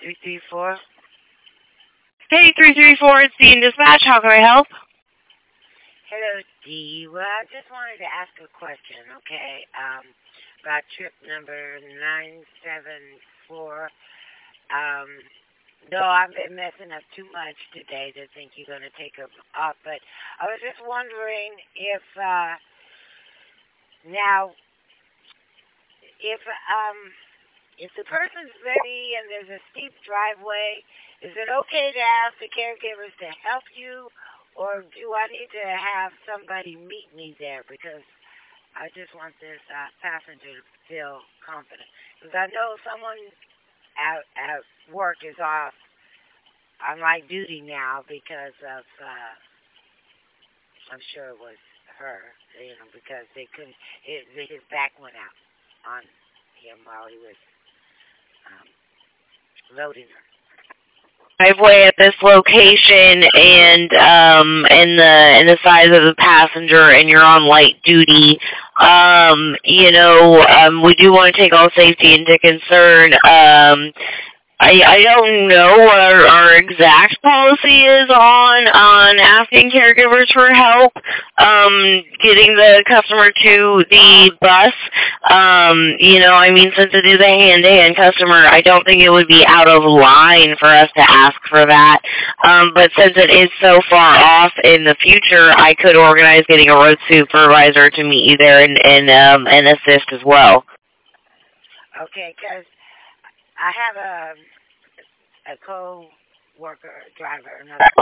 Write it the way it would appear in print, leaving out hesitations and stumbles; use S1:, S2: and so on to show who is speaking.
S1: 334.
S2: Hey, 334, it's Dean Dispatch. How can I help?
S1: Hello, Dee. Well, I just wanted to ask a question, okay? About trip number 974. No, I've been messing up too much today to think you're going to take her off, but I was just wondering if, now, if, if the person's ready and there's a steep driveway, is it okay to ask the caregivers to help you, or do I need to have somebody meet me there? Because I just want this passenger to feel confident. Because I know someone at work is off on light duty now because of, I'm sure it was her, because they couldn't, his back went out on him while he was loading her.
S2: Driveway at this location, and in the size of the passenger, and you're on light duty. We do want to take all safety into concern. I don't know what our exact policy is on asking caregivers for help, getting the customer to the bus. Since it is a hand-to-hand customer, I don't think it would be out of line for us to ask for that. But since it is so far off in the future, I could organize getting a road supervisor to meet you there and assist as well.
S1: Okay, because I have a co-worker, driver, another